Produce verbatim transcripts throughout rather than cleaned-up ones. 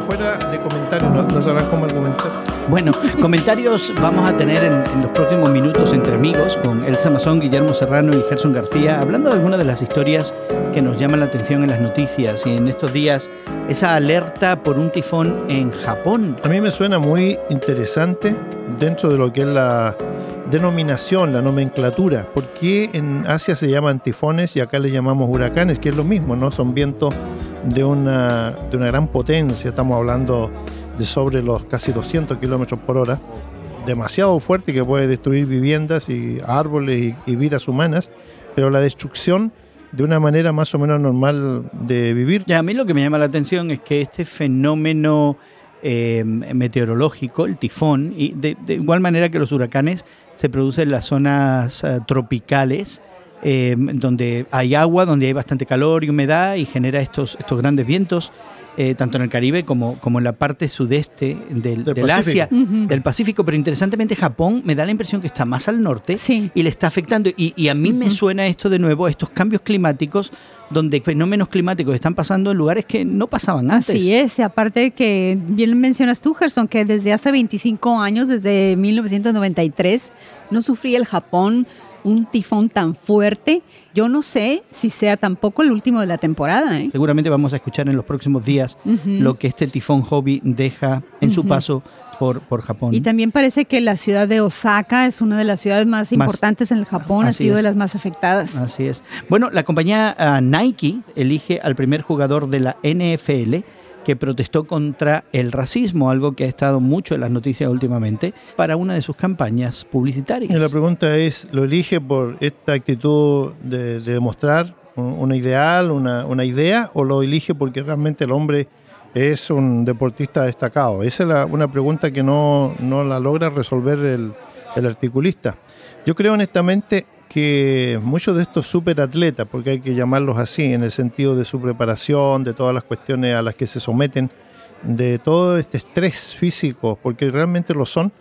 fuera de comentarios, no, no sabrán cómo argumentar. Bueno, comentarios vamos a tener en, en los próximos minutos entre amigos con Elsa Mazón, Guillermo Serrano y Gerson García, hablando de algunas de las historias que nos llaman la atención en las noticias. Y en estos días, esa alerta por un tifón en Japón. A mí me suena muy interesante dentro de lo que es la denominación, la nomenclatura. ¿Por qué en Asia se llaman tifones y acá le llamamos huracanes? Que es lo mismo, ¿no? Son vientos de una, de una gran potencia. Estamos hablando de sobre los casi doscientos kilómetros por hora, demasiado fuerte, que puede destruir viviendas y árboles y, y vidas humanas, pero la destrucción de una manera más o menos normal de vivir. Ya, a mí lo que me llama la atención es que este fenómeno eh, meteorológico, el tifón, y de, de igual manera que los huracanes, se produce en las zonas uh, tropicales, eh, donde hay agua, donde hay bastante calor y humedad, y genera estos, estos grandes vientos. Eh, tanto en el Caribe como, como en la parte sudeste del, del, del Asia, uh-huh. del Pacífico, pero interesantemente Japón me da la impresión que está más al norte, sí. y le está afectando, y, y a mí uh-huh. me suena esto de nuevo, estos cambios climáticos, donde fenómenos climáticos están pasando en lugares que no pasaban antes. Así es, aparte que bien mencionas tú, Gerson, que desde hace veinticinco años, desde mil novecientos noventa y tres, no sufría el Japón un tifón tan fuerte. Yo no sé si sea tampoco el último de la temporada, ¿eh? Seguramente vamos a escuchar en los próximos días uh-huh. lo que este tifón Hobie deja en uh-huh. su paso por, por Japón. Y también parece que la ciudad de Osaka es una de las ciudades más, más importantes en el Japón, ha sido es. de las más afectadas. Así es. Bueno, la compañía uh, Nike elige al primer jugador de la N F L que protestó contra el racismo, algo que ha estado mucho en las noticias últimamente, para una de sus campañas publicitarias. Y la pregunta es, ¿lo elige por esta actitud de, de demostrar un ideal, una, una idea, o lo elige porque realmente el hombre es un deportista destacado? Esa es la, una pregunta que no, no la logra resolver el, el articulista. Yo creo honestamente que muchos de estos superatletas, porque hay que llamarlos así, en el sentido de su preparación, de todas las cuestiones a las que se someten, de todo este estrés físico, porque realmente lo son,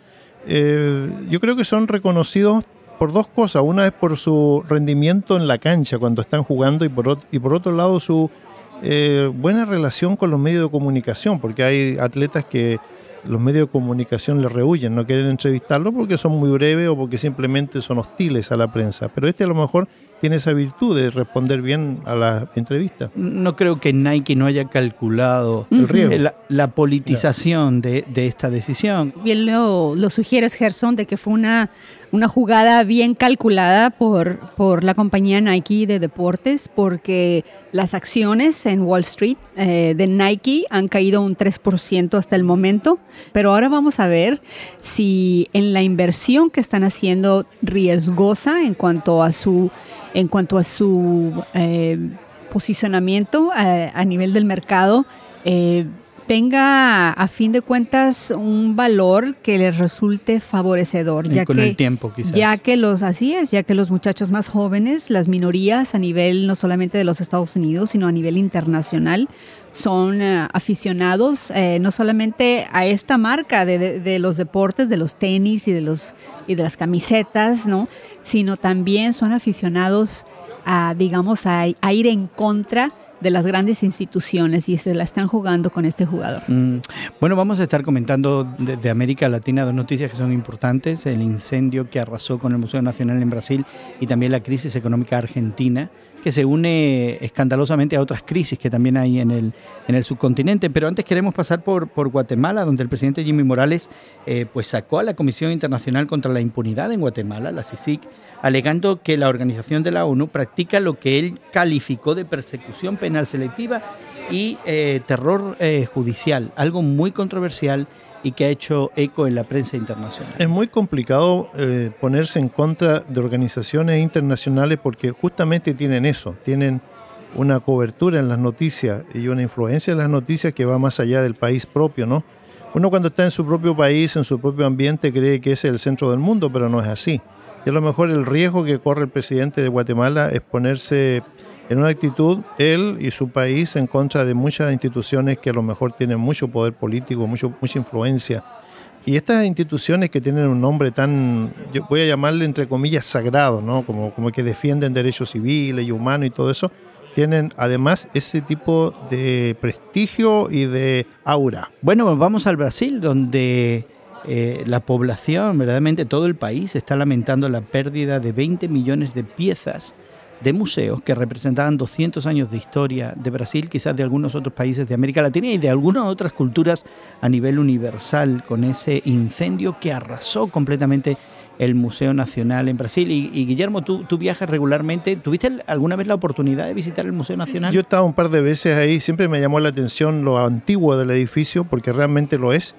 eh, yo creo que son reconocidos por dos cosas. Una es por su rendimiento en la cancha cuando están jugando, y por otro, y por otro lado su eh, buena relación con los medios de comunicación, porque hay atletas que los medios de comunicación les rehuyen, no quieren entrevistarlo porque son muy breves o porque simplemente son hostiles a la prensa. Pero este a lo mejor tiene esa virtud de responder bien a la entrevista. No creo que Nike no haya calculado el riesgo. La, la politización de, de esta decisión. Bien lo, lo sugieres, Gerson, de que fue una, una jugada bien calculada por, por la compañía Nike de deportes, porque las acciones en Wall Street eh, de Nike han caído un tres por ciento hasta el momento, pero ahora vamos a ver si en la inversión que están haciendo riesgosa en cuanto a su en cuanto a su eh, posicionamiento eh, a nivel del mercado, eh, tenga a fin de cuentas un valor que les resulte favorecedor, y ya con que el tiempo quizás. ya que los así es, ya que los muchachos más jóvenes, las minorías a nivel no solamente de los Estados Unidos, sino a nivel internacional, son uh, aficionados eh, no solamente a esta marca de, de, de los deportes, de los tenis y de los y de las camisetas, ¿no? Sino también son aficionados a, digamos, a, a ir en contra de las grandes instituciones, y se la están jugando con este jugador. Mm, bueno, vamos a estar comentando de, de América Latina dos noticias que son importantes: el incendio que arrasó con el Museo Nacional en Brasil y también la crisis económica argentina, que se une escandalosamente a otras crisis que también hay en el, en el subcontinente. Pero antes queremos pasar por, por Guatemala, donde el presidente Jimmy Morales eh, pues sacó a la Comisión Internacional contra la Impunidad en Guatemala, la C I C I C, alegando que la organización de la ONU practica lo que él calificó de persecución penal selectiva y eh, terror eh, judicial, algo muy controversial y que ha hecho eco en la prensa internacional. Es muy complicado eh, ponerse en contra de organizaciones internacionales porque justamente tienen eso, tienen una cobertura en las noticias y una influencia en las noticias que va más allá del país propio, ¿no? Uno cuando está en su propio país, en su propio ambiente, cree que ese es el centro del mundo, pero no es así. Y a lo mejor el riesgo que corre el presidente de Guatemala es ponerse en una actitud, él y su país, en contra de muchas instituciones que a lo mejor tienen mucho poder político, mucho, mucha influencia. Y estas instituciones que tienen un nombre tan, yo voy a llamarle entre comillas sagrado, ¿no? Como, como que defienden derechos civiles y humanos y todo eso, tienen además ese tipo de prestigio y de aura. Bueno, vamos al Brasil, donde eh, la población, verdaderamente todo el país, está lamentando la pérdida de veinte millones de piezas de museos que representaban doscientos años de historia de Brasil, quizás de algunos otros países de América Latina y de algunas otras culturas a nivel universal, con ese incendio que arrasó completamente el Museo Nacional en Brasil. Y, y Guillermo, tú, tú viajas regularmente. ¿Tuviste alguna vez la oportunidad de visitar el Museo Nacional? Yo he estado un par de veces ahí, siempre me llamó la atención lo antiguo del edificio, porque realmente lo es,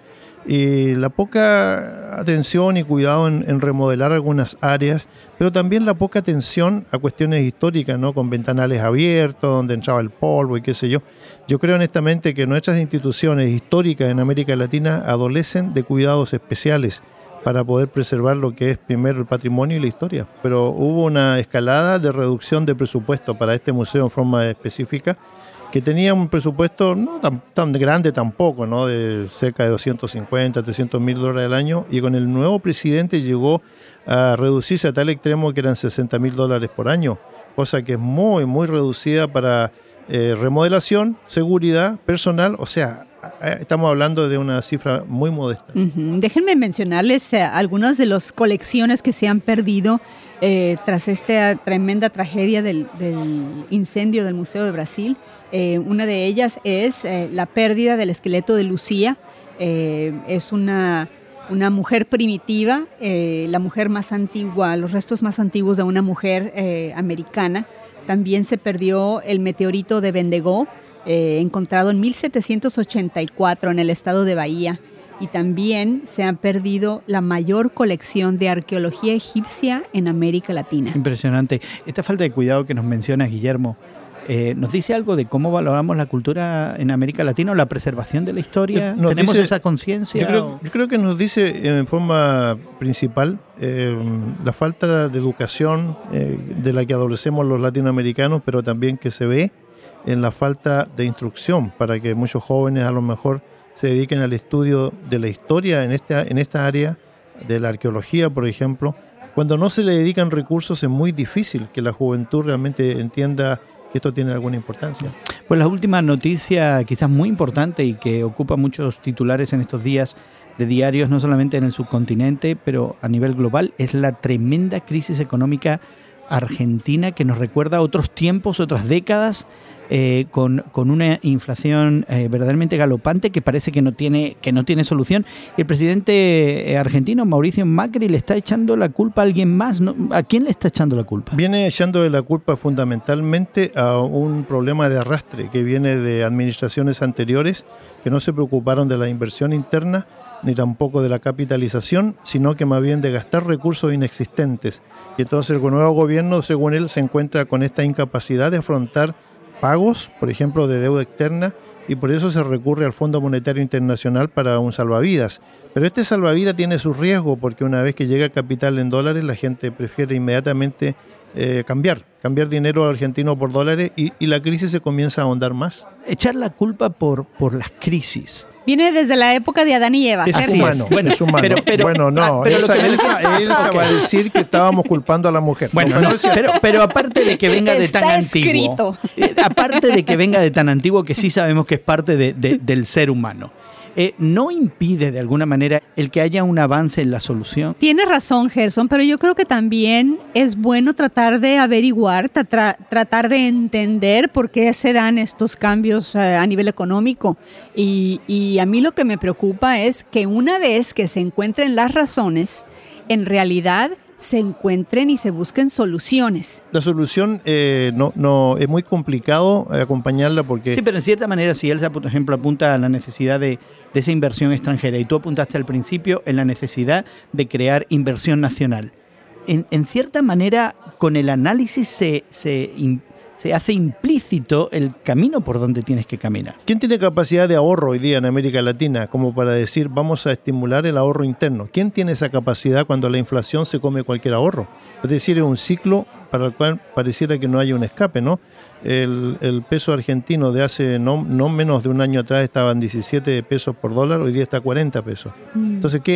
y la poca atención y cuidado en, en remodelar algunas áreas, pero también la poca atención a cuestiones históricas, ¿no? Con ventanales abiertos, donde entraba el polvo y qué sé yo. Yo creo honestamente que nuestras instituciones históricas en América Latina adolecen de cuidados especiales para poder preservar lo que es primero el patrimonio y la historia. Pero hubo una escalada de reducción de presupuesto para este museo en forma específica, que tenía un presupuesto no tan, tan grande tampoco, ¿no? De cerca de doscientos cincuenta, trescientos mil dólares al año, y con el nuevo presidente llegó a reducirse a tal extremo que eran sesenta mil dólares por año, cosa que es muy, muy reducida para eh, remodelación, seguridad, personal, o sea, estamos hablando de una cifra muy modesta. Uh-huh. Déjenme mencionarles eh, algunas de las colecciones que se han perdido eh, tras esta tremenda tragedia del, del incendio del Museo de Brasil. Eh, una de ellas es eh, la pérdida del esqueleto de Lucía. Eh, es una, una mujer primitiva, eh, la mujer más antigua, los restos más antiguos de una mujer eh, americana. También se perdió el meteorito de Bendigo, Eh, encontrado en mil setecientos ochenta y cuatro en el estado de Bahía, y también se ha perdido la mayor colección de arqueología egipcia en América Latina. Impresionante. Esta falta de cuidado que nos mencionas, Guillermo, eh, ¿nos dice algo de cómo valoramos la cultura en América Latina o la preservación de la historia? Nos ¿Tenemos dice, esa conciencia? Yo, creo, yo creo que nos dice en forma principal eh, la falta de educación eh, de la que adolecemos los latinoamericanos, pero también que se ve en la falta de instrucción para que muchos jóvenes a lo mejor se dediquen al estudio de la historia en esta, en esta área de la arqueología, por ejemplo. Cuando no se le dedican recursos es muy difícil que la juventud realmente entienda que esto tiene alguna importancia. Pues la última noticia quizás muy importante y que ocupa muchos titulares en estos días de diarios, no solamente en el subcontinente, pero a nivel global, es la tremenda crisis económica argentina que nos recuerda a otros tiempos, otras décadas, eh, con, con una inflación eh, verdaderamente galopante que parece que no tiene, que no tiene solución. Y el presidente argentino, Mauricio Macri, le está echando la culpa a alguien más, ¿no? ¿A quién le está echando la culpa? Viene echándole la culpa fundamentalmente a un problema de arrastre que viene de administraciones anteriores que no se preocuparon de la inversión interna ni tampoco de la capitalización, sino que más bien de gastar recursos inexistentes. Y entonces el nuevo gobierno, según él, se encuentra con esta incapacidad de afrontar pagos, por ejemplo, de deuda externa, y por eso se recurre al Fondo Monetario Internacional para un salvavidas. Pero este salvavidas tiene su riesgo, porque una vez que llega capital en dólares, la gente prefiere inmediatamente eh, cambiar, cambiar dinero argentino por dólares, y, y la crisis se comienza a ahondar más. Echar la culpa por, por las crisis. Viene desde la época de Adán y Eva. Es Así humano, es. Bueno, es humano. Pero, pero, bueno, no, ah, pero Elsa, lo que me... Elsa, Elsa okay. va a decir que estábamos culpando a la mujer. Bueno, no, pero, pero aparte de que venga de tan antiguo, eh, aparte de que venga de tan antiguo que sí sabemos que es parte de, de, del ser humano, Eh, ¿no impide de alguna manera el que haya un avance en la solución? Tienes razón, Gerson, pero yo creo que también es bueno tratar de averiguar, tra- tratar de entender por qué se dan estos cambios eh, a nivel económico. Y, y a mí lo que me preocupa es que una vez que se encuentren las razones, en realidad se encuentren y se busquen soluciones. La solución eh, no, no es muy complicado acompañarla porque... Sí, pero en cierta manera, si Elsa, por ejemplo, apunta a la necesidad de, de esa inversión extranjera y tú apuntaste al principio en la necesidad de crear inversión nacional, en, en cierta manera, con el análisis se, se, se hace implícito el camino por donde tienes que caminar. ¿Quién tiene capacidad de ahorro hoy día en América Latina como para decir vamos a estimular el ahorro interno? ¿Quién tiene esa capacidad cuando la inflación se come cualquier ahorro? Es decir, es un ciclo para el cual pareciera que no haya un escape, ¿no? El, el peso argentino de hace no, no menos de un año atrás estaba en diecisiete pesos por dólar, hoy día está a cuarenta pesos. Mm. Entonces, ¿qué?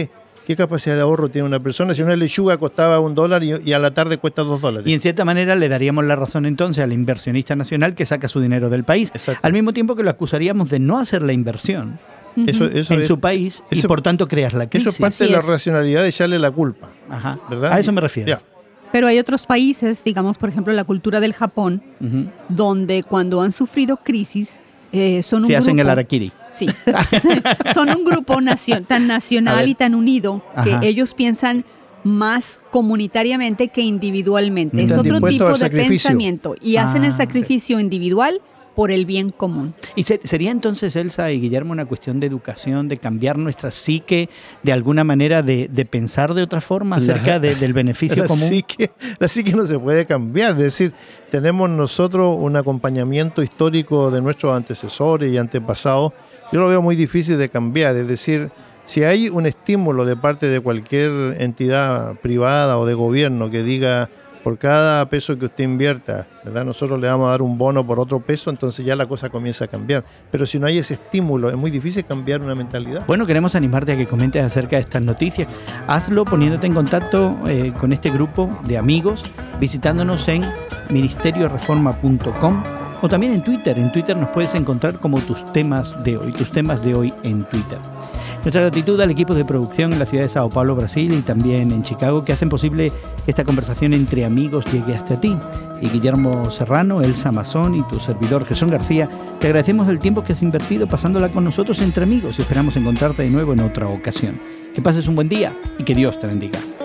¿Qué capacidad de ahorro tiene una persona si una lechuga costaba un dólar y, y a la tarde cuesta dos dólares? Y en cierta manera le daríamos la razón entonces al inversionista nacional que saca su dinero del país, Exacto. al mismo tiempo que lo acusaríamos de no hacer la inversión Eso, eso en es, su país y eso- por tanto creas la crisis. Eso es parte Así de la es. racionalidad de echarle la culpa, Ajá. ¿verdad? A eso me refiero. Ya. Pero hay otros países, digamos, por ejemplo, la cultura del Japón, Ujú. donde cuando han sufrido crisis, eh, son un Se hacen grupo... el harakiri. Sí. Son un grupo nacio- tan A nacional ver. y tan unido que Ajá. ellos piensan más comunitariamente que individualmente. Es Están otro dispuestos tipo al de sacrificio. pensamiento y hacen Ah, el sacrificio individual por el bien común. ¿Y se- sería entonces, Elsa y Guillermo, una cuestión de educación, de cambiar nuestra psique, de alguna manera de, de pensar de otra forma acerca La- de- del beneficio la común? psique, la psique no se puede cambiar, es decir, tenemos nosotros un acompañamiento histórico de nuestros antecesores y antepasados, yo lo veo muy difícil de cambiar, es decir, si hay un estímulo de parte de cualquier entidad privada o de gobierno que diga, por cada peso que usted invierta, ¿verdad? Nosotros le vamos a dar un bono por otro peso, entonces ya la cosa comienza a cambiar. Pero si no hay ese estímulo, es muy difícil cambiar una mentalidad. Bueno, queremos animarte a que comentes acerca de estas noticias. Hazlo poniéndote en contacto eh, con este grupo de amigos, visitándonos en ministerio reforma punto com o también en Twitter. En Twitter nos puedes encontrar como tus temas de hoy, tus temas de hoy en Twitter. Nuestra gratitud al equipo de producción en la ciudad de Sao Paulo, Brasil, y también en Chicago, que hacen posible que esta conversación entre amigos llegue hasta ti. Y Guillermo Serrano, Elsa Mazón y tu servidor Jesús García, te agradecemos el tiempo que has invertido pasándola con nosotros entre amigos y esperamos encontrarte de nuevo en otra ocasión. Que pases un buen día y que Dios te bendiga.